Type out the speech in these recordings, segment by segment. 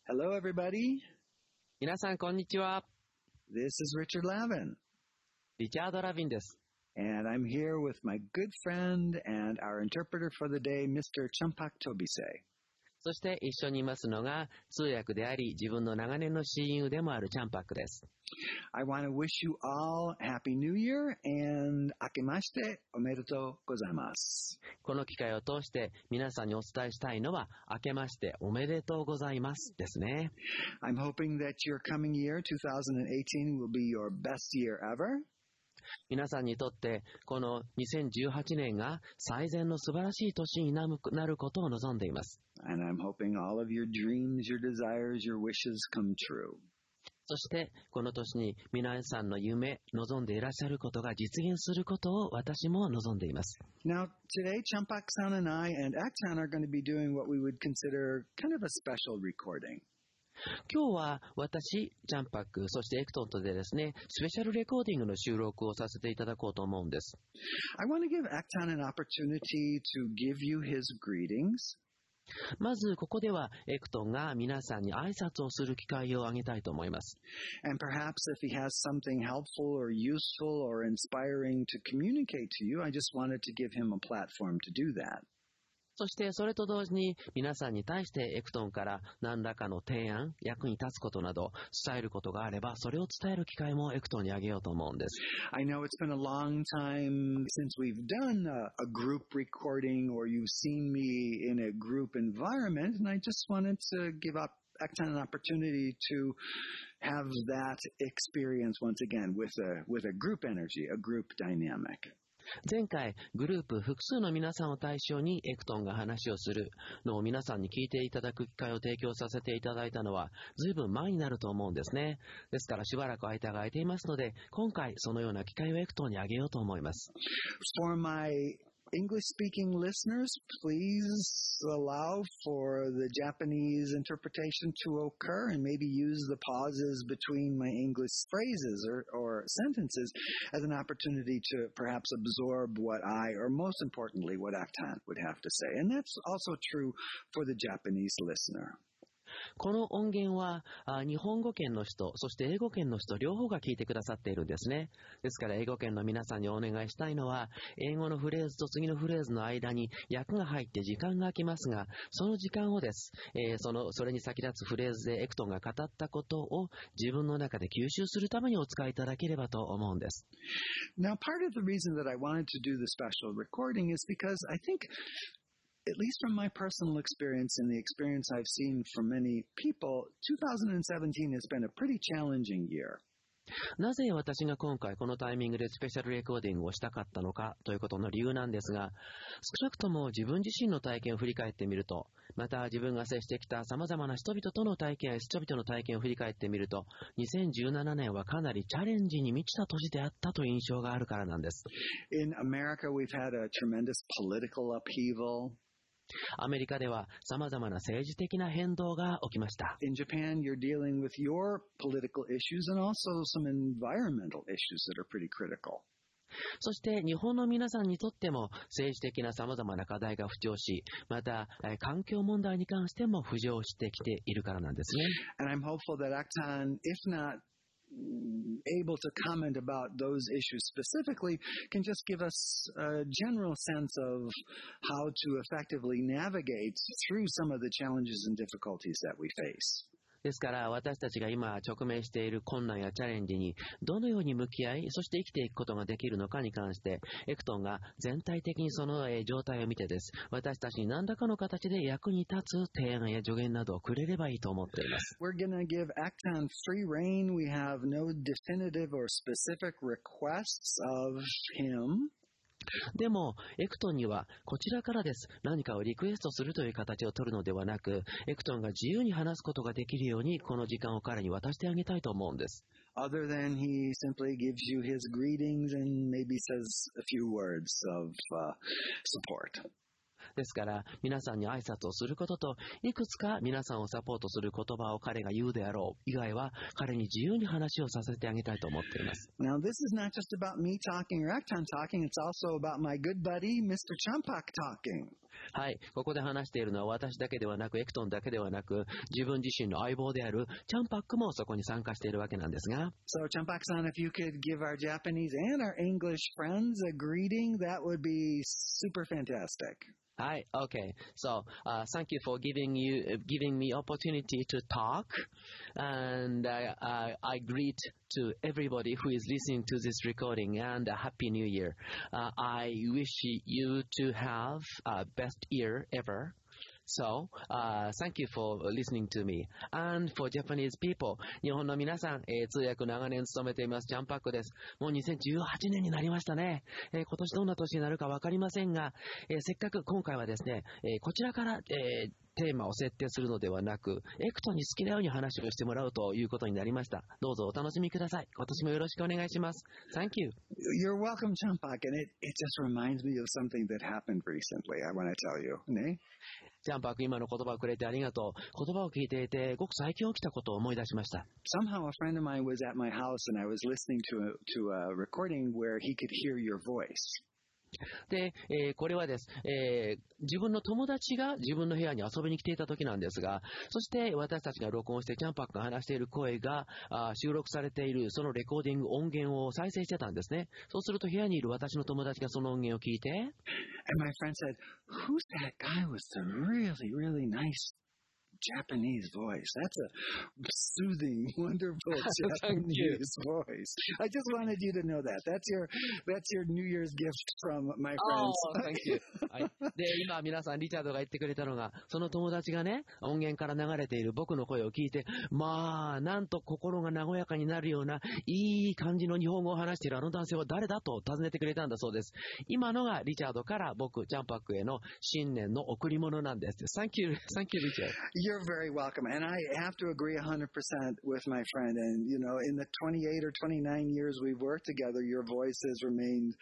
Hello, everybody. 皆さん、こんにちは。 This is Richard Lavin. リチャード・ラビンです。 And I'm here with my good friend and our interpreter for the day, Mr. Champak Tobise. そして一緒にいますのが通訳であり、自分の長年の親友でもあるチャンパックです。 I want to wish you all Happy New Year and 明けましておめでとうございます。 この機会を通して皆さんにお伝えしたいのは、明けましておめでとうございますですね。 I'm hoping that your coming year, 2018, will be your best year ever. 皆さんにとってこの2018年が最善の素晴らしい年になることを望んでいます。 And I'm hoping all of your dreams, your desires, your wishes come true. そしてこの年に皆さんの夢、望んでいらっしゃることが実現することを私も望んでいます。 Now, today, Champak-san and I and Ak-san are going to be doing what we would consider kind of a special recording. 今日は私、チャンパック、そしてエクトンとでですね、スペシャルレコーディングの収録をさせていただこうと思うんです。 I want to give Ak-san an opportunity to give you his greetings. まずここではエクトンが皆さんに挨拶をする機会をあげたいと思います。 And perhaps if he has something helpful or useful or inspiring to communicate to you, I just wanted to give him a platform to do that. そしてそれと同時に皆さんに対してエクトンから何らかの提案、役に立つことなど伝えることがあれば、それを伝える機会もエクトンにあげようと思うんです。 I know it's been a long time since we've done a group recording or you've seen me in a group environment, and I just wanted to give up Ak-san an opportunity to have that experience once again with a group energy, a group dynamic. 前回グループ複数の皆さんを対象にエクトンが話をするのを皆さんに聞いていただく機会を提供させていただいたのは随分前になると思うんですね。ですからしばらく間が空いていますので、今回そのような機会をエクトンにあげようと思います。 For my English-speaking listeners, please allow for the Japanese interpretation to occur and maybe use the pauses between my English phrases or sentences as an opportunity to perhaps absorb what I, or most importantly, what Ak-san would have to say. And that's also true for the Japanese listener. この音源は日本語圏の人、そして英語圏の人両方が聞いてくださっているんですね。ですから英語圏の皆さんにお願いしたいのは、英語のフレーズと次のフレーズの間に訳が入って時間が空きますが、その時間をです、それに先立つフレーズでエクトンが語ったことを自分の中で吸収するためにお使いいただければと思うんです。 Now, part of the reason that I wanted to do the special recording is because I think, at least from my personal experience and the experience I've seen from many people, 2017 has been a pretty challenging year. なぜ私が今回このタイミングでスペシャルレコーディングをしたかったのかということの理由なんですが、少なくとも自分自身の体験を振り返ってみると、また自分が接してきた様々な人々との体験や人々の体験を振り返ってみると、2017年はかなりチャレンジに満ちた年であったという印象があるからなんです。 In America, we've had a tremendous political upheaval. アメリカでは様々な政治的な変動が起きました。 In Japan, you're dealing with your political issues and also some environmental issues that are pretty critical. そして日本の皆さんにとっても政治的な様々な課題が浮上し、また環境問題に関しても浮上してきているからなんですね。 And I'm hopeful that Ak-san, if not able to comment about those issues specifically, can just give us a general sense of how to effectively navigate through some of the challenges and difficulties that we face. ですから私たちが今直面している困難やチャレンジにどのように向き合い、そして生きていくことができるのかに関して、エクトンが全体的にその状態を見てです、私たちに何らかの形で役に立つ提案や助言などをくれればいいと思っています。 We're going to give Ak-san free rein. We have no definitive or specific requests of him. でも、エクトンにはこちらからです。何かをリクエストするという形を取るのではなく、エクトンが自由に話すことができるように、この時間を彼に渡してあげたいと思うんです。 Other than he simply gives you his greetings and maybe says a few words of support. ですから、皆さんに挨拶をすることと、いくつか皆さんをサポートする言葉を彼が言うであろう。以外は、彼に自由に話をさせてあげたいと思っています。 Now, this is not just about me talking or Acton talking. It's also about my good buddy, Mr. Champak talking. はい。ここで話しているのは私だけではなく、エクトンだけではなく、自分自身の相棒であるチャンパックもそこに参加しているわけなんですが。 So, Champak-san, if you could give our Japanese and our English friends a greeting, that would be super fantastic. Hi, okay. So, thank you for giving me opportunity to talk, and I greet to everybody who is listening to this recording, and a happy new year. I wish you to have best year ever. So, thank you for listening to me. And for Japanese people, 日本の皆さん、通訳長年務めています、ジャンパックです。もう2018年になりましたね。今年どんな年になるかわかりませんが、せっかく今回はですね、こちらから、テーマを設定するのではなく、エクトに好きなように話をしてもらうということになりました。どうぞお楽しみください。今年もよろしくお願いします。Thank you. You're welcome, Champak, and it just reminds me of something that happened recently, I want to tell you. ね。 ジャンパーク、今の言葉をくれてありがとう。言葉を聞いていて、ごく最近起きたことを思い出しました。 Somehow a friend of mine was at my house and I was listening to a recording where he could hear your voice. で、これはです、自分の友達が自分の部屋に遊びに来ていた時なんですが、そして私たちが録音してチャンパックが話している声が収録されているそのレコーディング音源を再生してたんですね。そうすると部屋にいる私の友達がその音源を聞いて、 And my friend said, "Who's that guy with the really, really nice Japanese voice? That's a soothing, wonderful Japanese voice." I just wanted you to know that. That's your New Year's gift from my friends. Oh, thank you. はい。で、今皆さんリチャードが言ってくれたのが、その友達がね、音源から流れている僕の声を聞いて、まあ、なんと心が和やかになるような、いい感じの日本語を話しているあの男性は誰だと尋ねてくれたんだそうです。今のがリチャードから僕、ジャンパックへの新年の贈り物なんです。Thank you, Richard. You're very welcome. And I have to agree 100% with my friend. And, you know, in the 28 or 29 years we've worked together, your voice has remained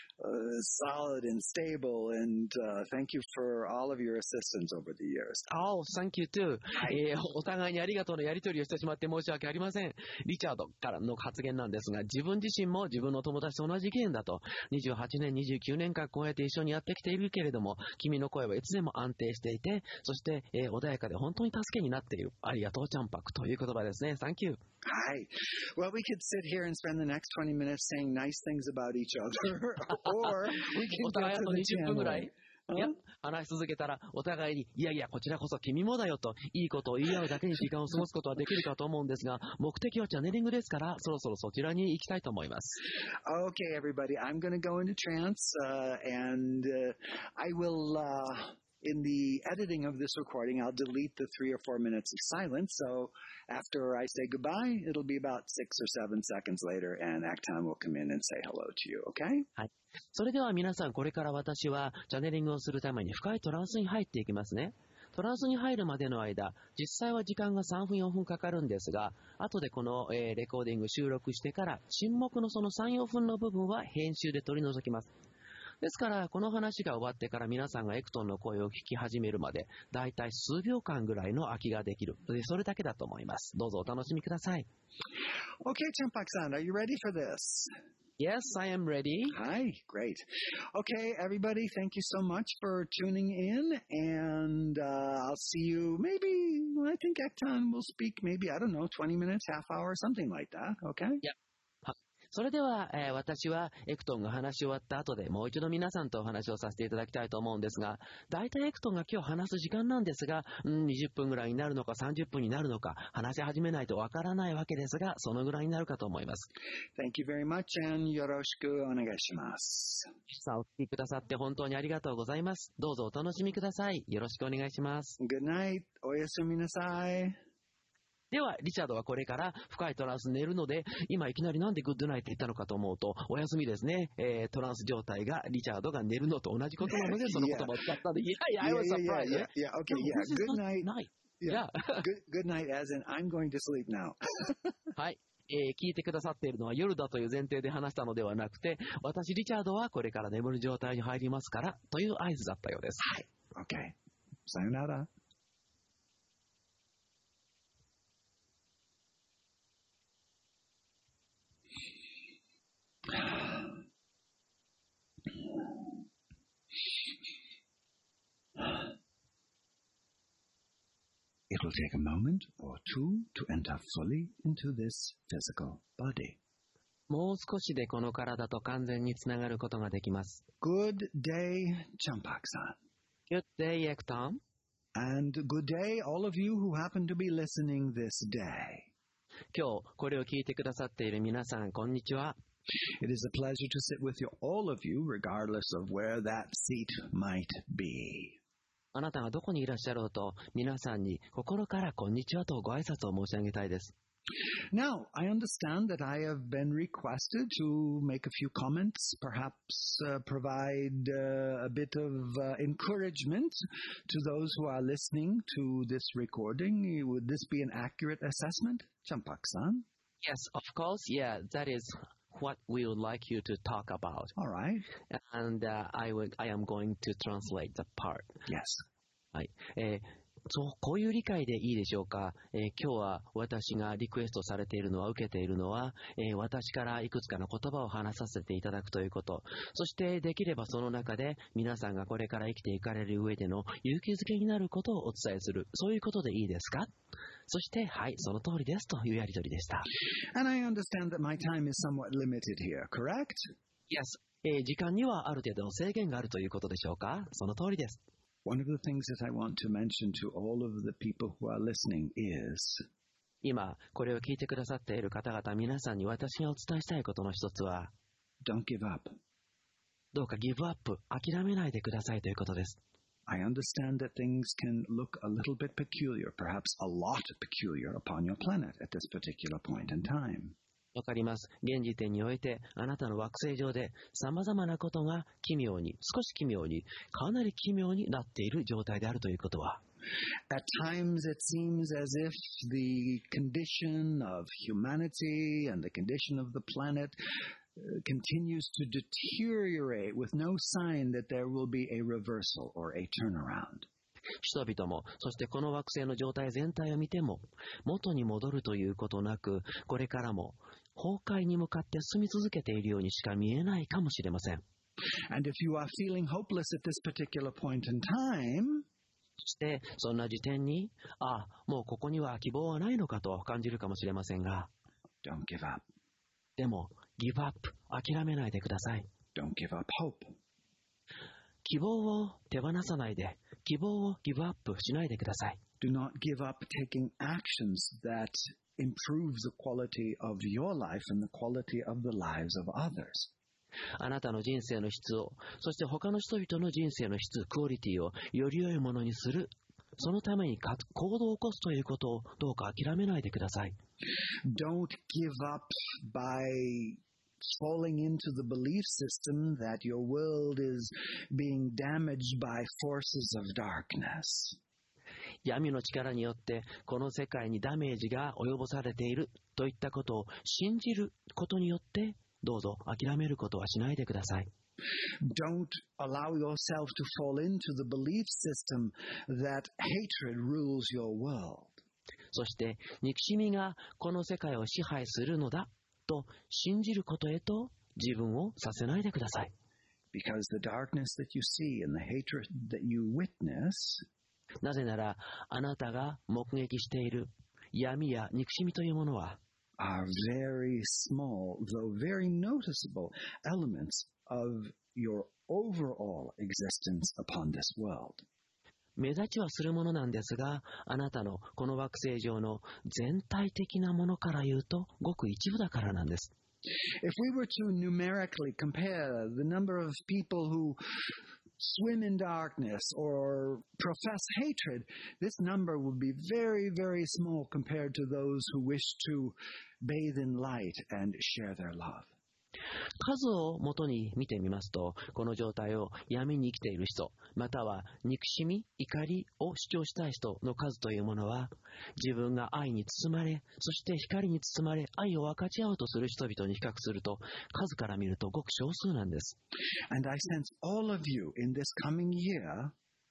solid and stable. And thank you for all of your assistance over the years. Oh, thank you too. お互いにありがとうのやり取りをしてしまって申し訳ありません。リチャードからの発言なんですが、自分自身も自分の友達と同じ意見だと。28年、29年間こうやって一緒にやってきているけれども、君の声はいつでも安定していて、そして、穏やかで本当に助けになっている。ありがとう、チャンパクという言葉ですね。Thank you. Hi. Well, we could sit here and spend the next 20 minutes saying nice things about each other, or we can お go 互いあ to と the 20分ぐらい channel. いや、話し続けたら、お互いに、いやいや、こちらこそ君もだよと、いいことを言い合うだけに時間を過ごすことはできるかと思うんですが、目的はチャネリングですから、そろそろそちらに行きたいと思います。 Okay, everybody, I'm going to go into trance, and I will, in the editing of this recording, I'll delete the 3 or 4 minutes of silence. So after I say goodbye, it'll be about 6 or 7 seconds later, and Acton will come in and say hello to you, okay? はい。それでは皆さん、これから私はチャネリングをするために深いトランスに入っていきますね。トランスに入るまでの間、実際は時間が3分4分かかるんですが、後でこの、レコーディング収録してから、沈黙のその3、4分の部分は編集で取り除きます。ですから、この話が終わってから皆さんがエクトンの声を聞き始めるまで、だいたい数秒間ぐらいの空きができる。それだけだと思います。どうぞお楽しみください。 Okay, Champak-san, are you ready for this? Yes, I am ready. Hi, great. Okay, everybody, thank you so much for tuning in, and I'll see you maybe, I think Acton will speak maybe, I don't know, 20 minutes, half hour, something like that, okay? Yeah. それでは、私はエクトンが話し終わった後でもう一度皆さんとお話をさせていただきたいと思うんですが、だいたいエクトンが今日話す時間なんですが、20分ぐらいになるのか30分になるのか、話し始めないとわからないわけですが、そのぐらいになるかと思います。 Thank you very much, and よろしくお願いします。 さあ、お聞きくださって本当にありがとうございます。どうぞお楽しみください。よろしくお願いします。 Good night. おやすみなさい。 では、リチャードはこれから深いトランス寝るので、今いきなりなんでグッドナイトって言ったのかと思うと、お休みですね。トランス状態がリチャードが寝るのと同じことなので、その言葉を使ったんで、Yeah, I was surprised. Yeah, okay, yeah. Good night. Yeah. Good night as in I'm going to sleep now. はい。聞いてくださっているのは夜だという前提で話したのではなくて、私、リチャードはこれから眠る状態に入りますから、という合図だったようです。 はい。 Okay. Sayonara. It will take a moment or two to enter fully into this physical body. もう少しでこの体と完全につながることができます。 Good day, Champak-san. Good day, Ekton. And good day, all of you who happen to be listening this day. 今日これを聞いてくださっている皆さん、こんにちは。 It is a pleasure to sit with you, all of you, regardless of where that seat might be. あなたがどこにいらっしゃろうと、皆さんに心からこんにちはとご挨拶を申し上げたいです。 Now, I understand that I have been requested to make a few comments, perhaps provide a bit of encouragement to those who are listening to this recording. Would this be an accurate assessment, Champak-san? Yes, of course. Yeah, that is what we would like you to talk about. All right. And I am going to translate the part. Yes. はい。そう、こういう理解でいいでしょうか。今日は私がリクエストされているのは、受けているのは、私からいくつかの言葉を話させていただくということ。そしてできればその中で皆さんがこれから生きていかれる上での勇気づけになることをお伝えする。そういうことでいいですか？そして、はい、その通りですというやりとりでした。 And I understand that my time is somewhat limited here, correct? Yes. 時間にはある程度の制限があるということでしょうか？その通りです。 One of the things that I want to mention to all of the people who are listening is 今、これを聞いてくださっている方々、皆さんに私がお伝えしたいことの一つは、 don't give up. どうかギブアップ、諦めないでくださいということです。 I understand that things can look a little bit peculiar, perhaps a lot peculiar upon your planet at this particular point in time. わかります。現時点において、あなたの惑星上で様々なことが奇妙に、少し奇妙に、かなり奇妙になっている状態であるということは。 At times it seems as if the condition of humanity and the condition of the planet continues to deteriorate with no sign that there will be a reversal or a turnaround. 人々も、そしてこの惑星の状態全体を見ても、元に戻るということなく、これからも崩壊に向かって進み続けているようにしか見えないかもしれません。 And if you are feeling hopeless at this particular point in time, そして、そんな時点に、もうここには希望はないのかと感じるかもしれませんが、 don't give up. でも、ギブアップ、諦めないでください。 Don't give up hope. 希望を手放さないで、希望をギブアップしないでください。 Do not give up taking actions that improve the quality of your life and the quality of the lives of others. あなたの人生の質を、そして他の人々の人生の質、クオリティをより良いものにする。そのために行動を起こすということをどうか諦めないでください。 Don't give up by falling into the belief system that your world is being damaged by forces of darkness. 闇の力によってこの世界にダメージが及ぼされているといったことを信じることによってどうぞ諦めることはしないでください。 Don't allow yourself to fall into the belief system that hatred rules your world. そして憎しみがこの世界を支配するのだと信じることへと自分をさせないでください。 Because the darkness that you see and the hatred that you witness なぜならあなたが目撃している闇や憎しみというものは are very small, though very noticeable elements of your overall existence upon this world. 目立ちはするものなんですが、あなたのこの惑星上の全体的なものから言うと、ごく一部だからなんです。 If we were to numerically compare the number of people who swim in darkness or profess hatred, this number would be very, very small compared to those who wish to bathe in light and share their love. 数をもとに見てみますと、この状態を闇に生きている人、または憎しみ、怒りを主張したい人の数というものは、自分が愛に包まれ、そして光に包まれ、愛を分かち合おうとする人々に比較すると、数から見るとごく少数なんです。 And I sense all of you in this coming year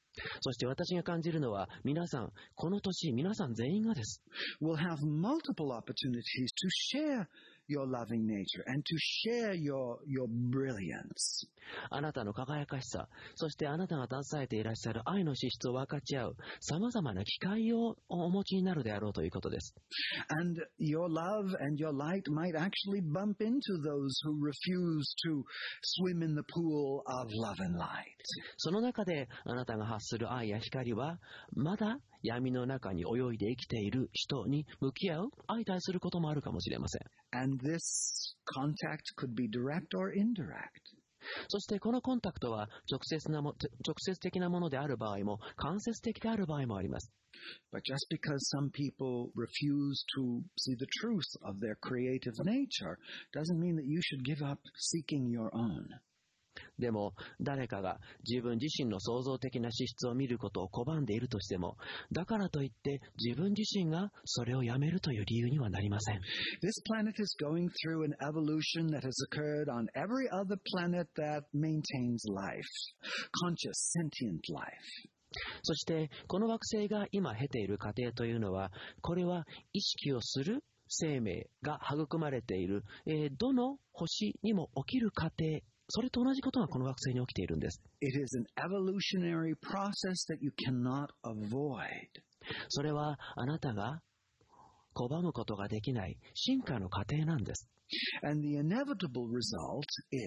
そして私が感じるのは、皆さん、この年、皆さん全員がです。 will have multiple opportunities to share your loving nature and to share your brilliance. あなたの輝かしさ、そしてあなたが携えていらっしゃる愛の資質を分かち合う、様々な機会をお持ちになるであろうということです。 And your love and your light might actually bump into those who refuse to swim in the pool of love and light. その中であなたが発する愛や光は、まだ闇の中に泳いで生きている人に向き合う、相対することもあるかもしれません。 And this contact could be direct or indirect. そしてこのコンタクトは直接的なものである場合も、間接的である場合もあります。 But just because some people refuse to see the truth of their creative nature doesn't mean that you should give up seeking your own. でも、誰かが自分自身の創造的な資質を見ることを拒んでいるとしても、だからといって自分自身がそれをやめるという理由にはなりません。 This planet is going through an evolution that has occurred on every other planet that maintains life, conscious, sentient life. そして、この惑星が今経ている過程というのは、これは意識をする生命が育まれている、どの星にも起きる過程、それと同じことがこの惑星に起きているんです。 It is an evolutionary process that you cannot avoid. それはあなたが拒むことができない進化の過程なんです。 And the inevitable result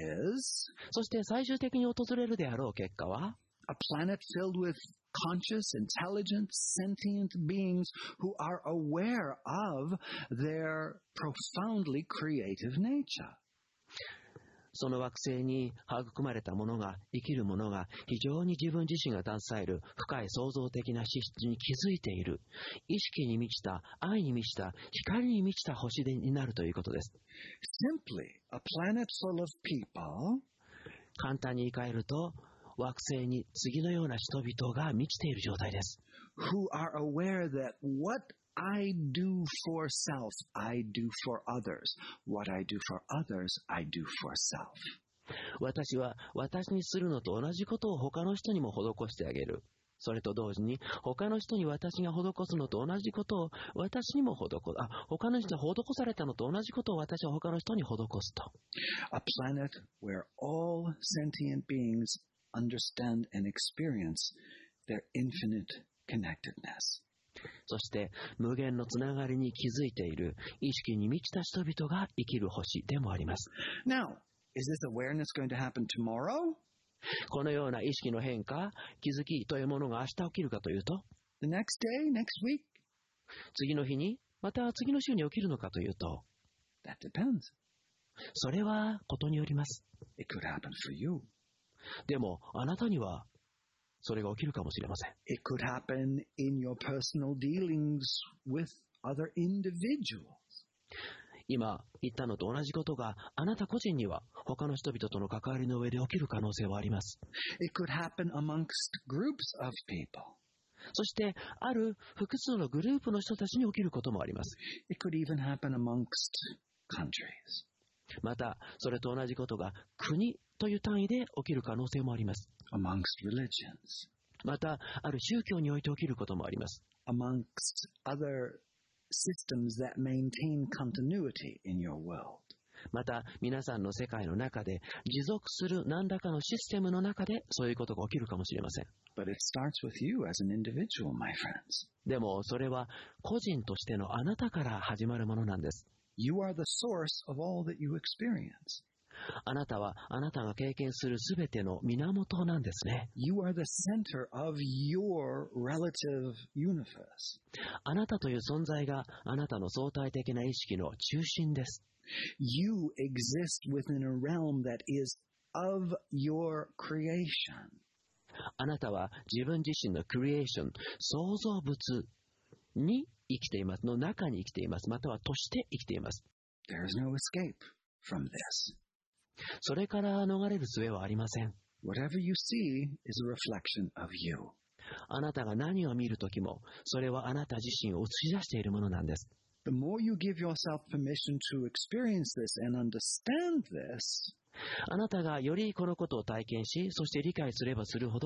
is そして最終的に訪れるであろう結果は、 a planet filled with conscious, intelligent, sentient beings who are aware of their profoundly creative nature. その惑星に育まれたものが、生きるものが、非常に自分自身が携える深い創造的な資質に気づいている、意識に満ちた、愛に満ちた、光に満ちた星になるということです。 Simply, a planet full of people 簡単に言い換えると、惑星に次のような人々が満ちている状態です。 who are aware that what I do for self, I do for others. What I do for others, I do for self. 私は私にするのと同じことを他の人にも施してあげる。それと同時に他の人に私が施すのと同じことを私にも他の人に施されたのと同じことを私は他の人に施すと。 A planet where all sentient beings understand and experience their infinite connectedness. そして無限のつながりに気づいている意識に満ちた人々が生きる星でもあります。 Now, is this awareness going to happen tomorrow? このような意識の変化、気づきというものが明日起きるかというと、 The next day, next week? 次の日に、また次の週に起きるのかというと、 That depends. それはことによります。 It could happen for you. でも、あなたにはそれが起きるかもしれません。 It could happen in your personal dealings with other individuals. 今言ったのと同じことがあなた個人には他の人々との関わりの上で起きる可能性はあります。 It could happen amongst groups of people. そしてある複数のグループの人たちに起きることもあります。 It could even happen amongst countries. またそれと同じことが国という単位で起きる可能性もあります。 Amongst religions. またある宗教において起きることもあります。 Amongst other systems that maintain continuity in your world. また皆さんの世界の中で持続する何らかのシステムの中でそういうことが起きるかもしれません。 But it starts with you as an individual, my friends. でもそれは個人としてのあなたから始まるものなんです。 You are the source of all that you experience. あなたはあなたが経験するすべての源なんですね。 You are the center of your relative universe. あなたという存在があなたの相対的な意識の中心です。 You exist within a realm that is of your creation. あなたは自分自身のクリエーション、創造物に生きています、の中に生きています、またはとして生きています。 There is no escape from this. それから逃れる術はありません。 Whatever you see is a reflection of you. あなたが何を見るときも、それはあなた自身を映し出しているものなんです。 The more you give yourself permission to experience this and understand this, あなたがよりこのことを体験し、そして理解すればするほど、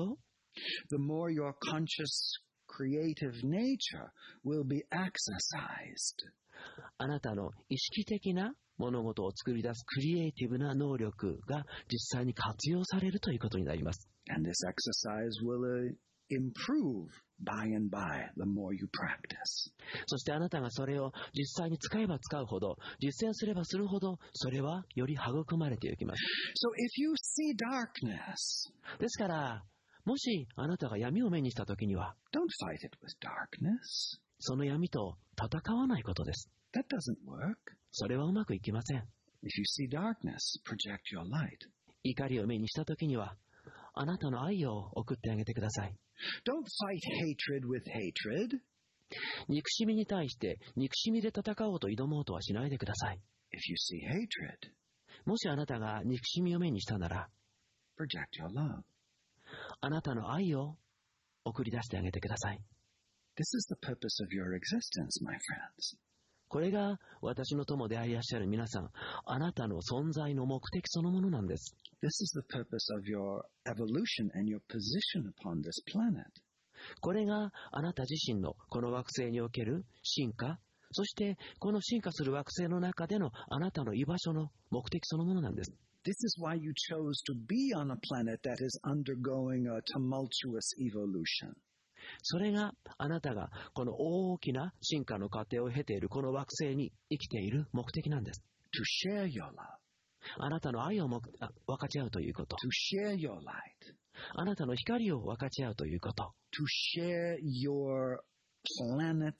the more your conscious creative nature will be exercised. あなたの意識的な物事を作り出すクリエイティブな能力が実際に活用されるということになります。 And this exercise will improve by and by the more you practice. そしてあなたがそれを実際に使えば使うほど、実践すればするほど、それはより育まれていきます。 So if you see darkness, ですから、もしあなたが闇を目にしたときには、 don't fight it with darkness. その闇と戦わないことです。 That doesn't work. それはうまくいきません。 If you see darkness, project your light. 怒りを目にしたときには、あなたの愛を送ってあげてください。 Don't fight hatred with hatred. 憎しみに対して憎しみで戦おうと挑もうとはしないでください。 If you see hatred, もしあなたが憎しみを目にしたなら、 project your love. あなたの愛を送り出してあげてください。 This is the purpose of your existence, my friends. これが私の友でありいらっしゃる皆さん、あなたの存在の目的そのものなんです。 This is the purpose of your evolution and your position upon this planet. これがあなた自身のこの惑星における進化、そしてこの進化する惑星の中でのあなたの居場所の目的そのものなんです。 This is why you chose to be on a planet that is undergoing a tumultuous evolution. それがあなたがこの大きな進化の過程を経ているこの惑星に生きている目的なんです。 To share your love. あなたの愛を分かち合うということ。 To share your light. あなたの光を分かち合うということ。 To share your planet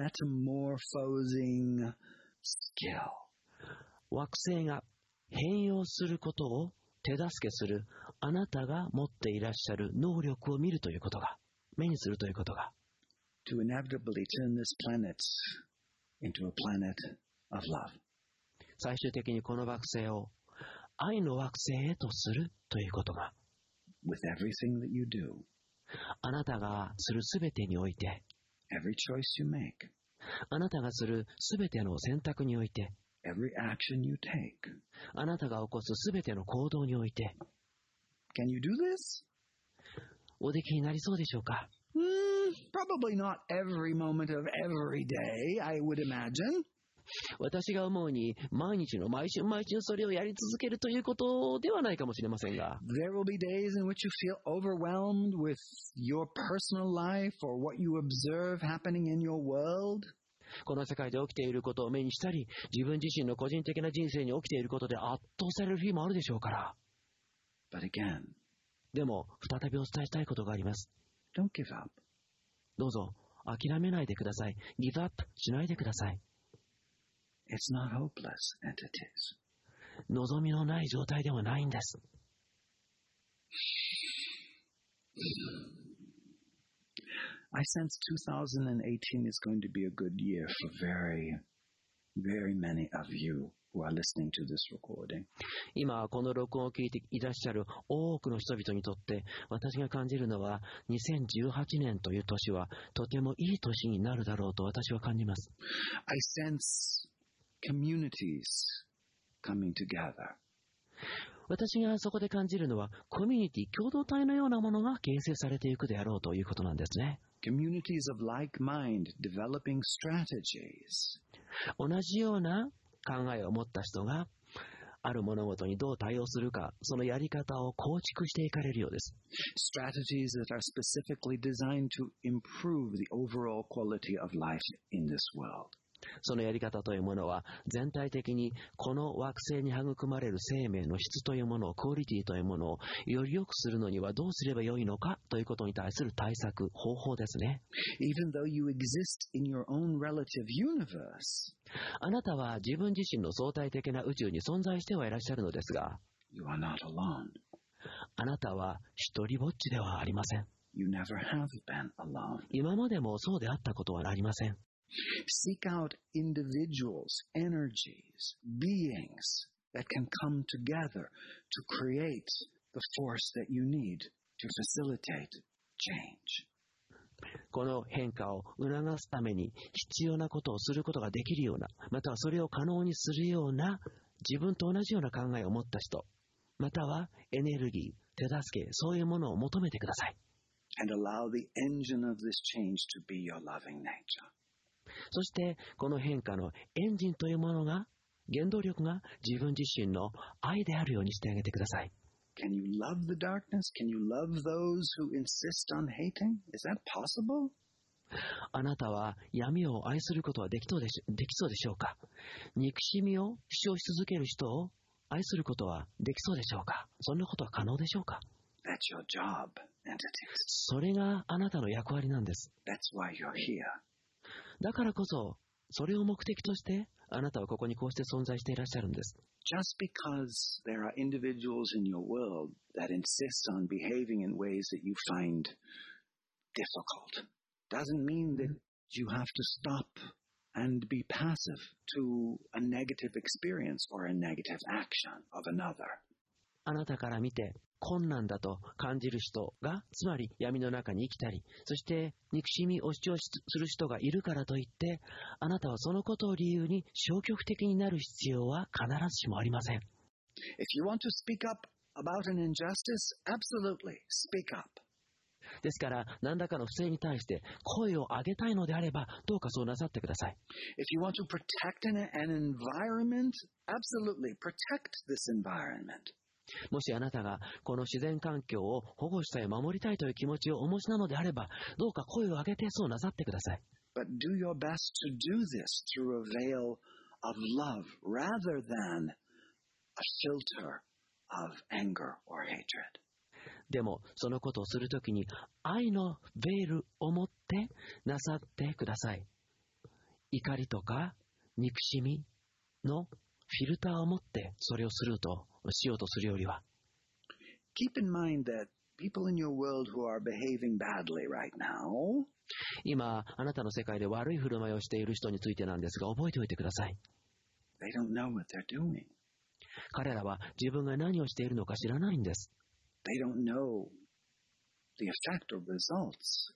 metamorphosing skill. 惑星が変容することを手助けするあなたが持っていらっしゃる能力を見るということが、目にするということが。 To inevitably turn this planet into a planet of love. 最終的にこの惑星を愛の惑星へとするということが。 With everything that you do. あなたがするすべてにおいて。 Every choice you make. あなたがするすべての選択において。 Every action you take. あなたが起こすすべての行動において。 Can you do this? おできになりそうでしょうか？ Probably not every moment of every day, I would imagine. 私が思うに、毎日の毎週毎週それをやり続けるということではないかもしれませんが。 There will be days in which you feel overwhelmed with your personal life or what you observe happening in your world. この世界で起きていることを目にしたり、自分自身の個人的な人生に起きていることで圧倒される日もあるでしょうから。 But again, でも、再びお伝えしたいことがあります。 don't give up. どうぞ、諦めないでください。ギブアップしないでください。 It's not hopeless entities. 望みのない状態ではないんです。 I sense 2018 is going to be a good year for very, very many of you who are listening to this recording. 今、この録音を聞いていらっしゃる多くの人々にとって、私が感じるのは、2018年という年は、とてもいい年になるだろうと私は感じます。 I sense communities coming together. 私がそこで感じるのは、コミュニティ、共同体のようなものが形成されていくであろうということなんですね。 Communities of like mind developing strategies. 同じような考えを持った人が、ある物事にどう対応するか、そのやり方を構築していかれるようです。 Strategies that are specifically designed to improve the overall quality of life in this world. そのやり方というものは、全体的にこの惑星に育まれる生命の質というものを、クオリティというものをより良くするのにはどうすればよいのかということに対する対策、方法ですね。 Even though you exist in your own relative universe, あなたは自分自身の相対的な宇宙に存在してはいらっしゃるのですが、 you are not alone. あなたは一人ぼっちではありません。 You never have been alone. 今までもそうであったことはありません。 Seek out individuals, energies, beings that can come together to create the force that you need to facilitate change. この変化を促すために必要なことをすることができるような、またはそれを可能にするような自分と同じような考えを持った人、またはエネルギー、手助け、そういうものを求めてください。 and allow the engine of this change to be your loving nature. そして、この変化のエンジンというものが、原動力が自分自身の愛であるようにしてあげてください。 Can you love the darkness? Can you love those who insist on hating? Is that possible? あなたは闇を愛することはできそうでしょうか？憎しみを主張し続ける人を愛することはできそうでしょうか？そんなことは可能でしょうか？ That's your job, entities. それがあなたの役割なんです。 That's why you're here. だからこそ、それを目的として、あなたはここにこうして存在していらっしゃるんです。 Just because there are individuals in your world that insist on behaving in ways that you find difficult doesn't mean that you have to stop and be passive to a negative experience or a negative action of another. あなたから見て困難だと感じる人が、つまり闇の中に生きたり、そして憎しみを主張する人がいるからといって、あなたはそのことを理由に消極的になる必要は必ずしもありません。 If you want to speak up about an injustice, absolutely speak up. ですから、何らかの不正に対して声を上げたいのであれば、どうかそうなさってください。 If you want to protect an environment, absolutely protect this environment. もしあなたがこの自然環境を保護したい、守りたいという気持ちをお持ちなのであれば、どうか声を上げてそうなさってください。 But do your best to do this through a veil of love rather than a filter of anger or hatred. でも、そのことをするときに愛のベールを持ってなさってください。怒りとか憎しみのフィルターを持ってそれをしようとするよりは。 Keep in mind that people in your world who are behaving badly right now, 今、あなたの世界で悪い振る舞いをしている人についてなんですが、覚えておいてください。 they don't know what they're doing. 彼らは自分が何をしているのか知らないんです。 They don't know the effect or results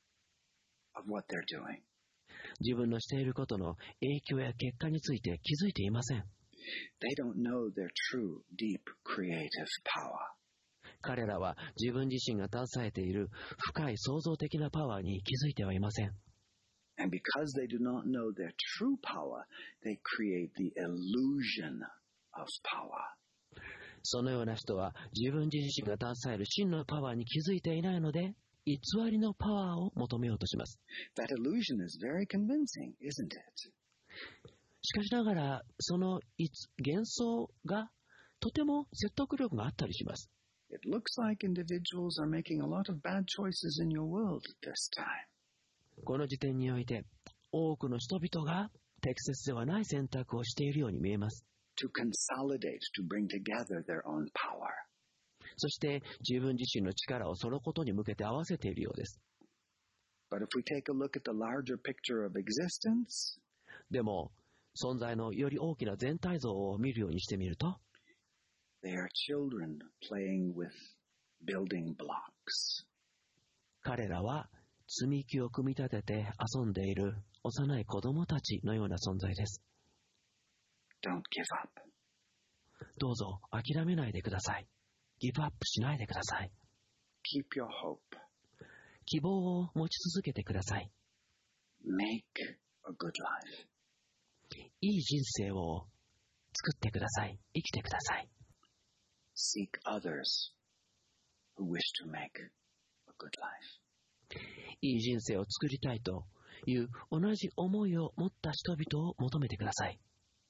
of what they're doing. 自分のしていることの影響や結果について気づいていません。 They don't know their true, deep, creative power. 彼らは自分自身が携えている深い創造的なパワーに気づいてはいません。 And because they do not know their true power, they create the illusion of power. そのような人は自分自身が携える真のパワーに気づいていないので、偽りのパワーを求めようとします。 That illusion is very convincing, isn't it? しかしながら、その幻想がとても説得力があったりします。 It looks like individuals are making a lot of bad choices in your world at this time. この時点において、多くの人々が適切ではない選択をしているように見えます。 To consolidate, to bring together their own power. そして自分自身の力をそのことに向けて合わせているようです。 But if we take a look at the larger picture of existence, でも、存在のより大きな全体像を見るようにしてみると、 they are children playing with building blocks. 彼らは積み木を組み立てて遊んでいる幼い子供たちのような存在です。 Don't give up. どうぞ諦めないでください。ギブアップしないでください。 Keep your hope. 希望を持ち続けてください。 Make a good life. いい人生を作ってください。生きてください。 Seek others who wish to make a good life. いい人生を作りたいという同じ思いを持った人々を求めてください。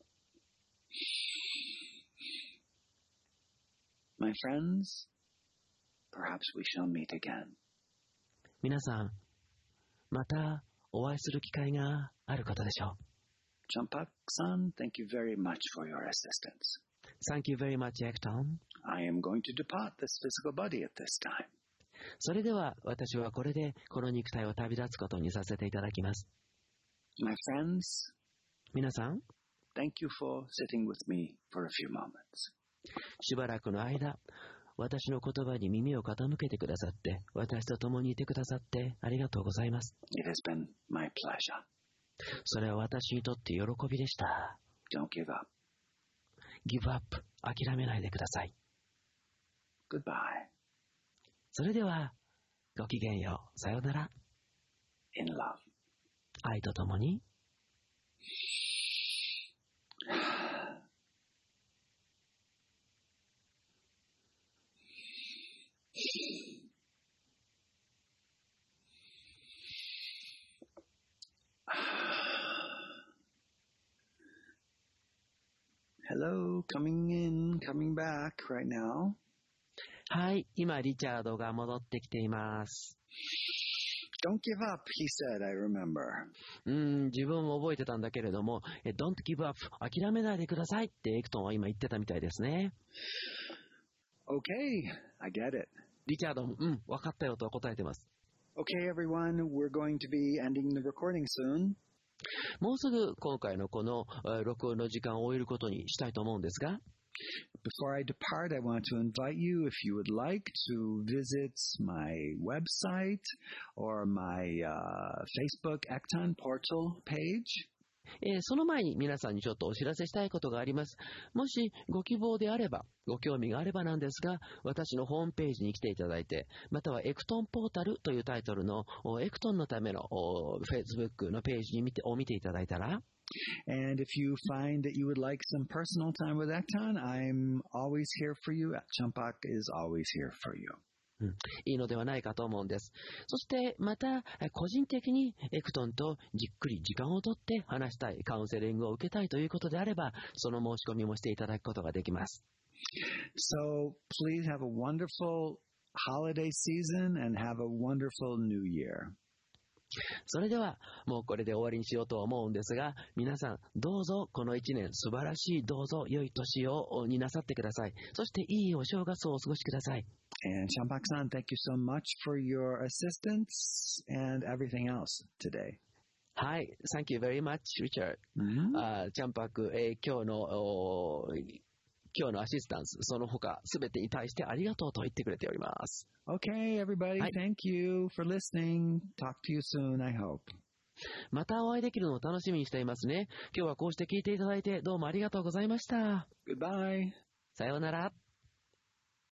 My friends, perhaps we shall meet again. 皆さん、またお会いする機会があることでしょう。 Champak-san, thank you very much for your assistance. Thank you very much, Ekton. I am going to depart this physical body at this time. それでは私はこれでこの肉体を旅立つことにさせていただきます。 My friends, 皆さん、 thank you for sitting with me for a few moments. しばらくの間、私の言葉に耳を傾けてくださって、私と共にいてくださってありがとうございます。 It has been my pleasure. それは私にとって喜びでした。 Don't give up. Give up. 諦めないでください。 Goodbye. それでは、 ごきげんよう。さようなら。 In love. 愛とともに。 Hello, coming in, coming back right now. はい、今リチャードが戻ってきています。 Don't give up, he said, I remember. 自分も覚えてたんだけれども、Don't give up, 諦めないでくださいってエクトンは今言ってたみたいですね。 Okay, I get it. リチャードも、分かったよと答えてます。 Okay, everyone, we're going to be ending the recording soon. もうすぐ今回のこの録音の時間を終えることにしたいと思うんですが、 Before I depart, I want to invite you, if you would like, to visit my website or my Facebook Ecton portal page. その前に皆さんにちょっとお知らせしたいことがあります。もしご希望であれば、ご興味があればなんですが、私のホームページに来ていただいて、またはエクトンポータルというタイトルのエクトンのためのFacebook のページに見ていただいたら、 And if you find that you would like some personal time with Ecton, I'm always here for you. Champak is always here for you. いいのではないかと思うんです。そしてまた個人的にエクトンとじっくり時間をとって話したい、カウンセリングを受けたいということであれば、その申し込みもしていただくことができます。 So please have a wonderful holiday season and have a wonderful new year. それではもうこれで終わりにしようと思うんですが、皆さんどうぞこの一年素晴らしい、どうぞ良い年をになさってください。そしていいお正月をお過ごしください。 And Champak-san, thank you so much for your assistance and everything else today. はい、Thank you very much, Richard. チャンパク、今日のアシスタンス、その他すべてに対してありがとうと言ってくれております。 Okay, everybody, thank you for listening. Talk to you soon, I hope. またお会いできるのを楽しみにしていますね。今日はこうして聞いていただいてどうもありがとうございました。 Goodbye. さようなら。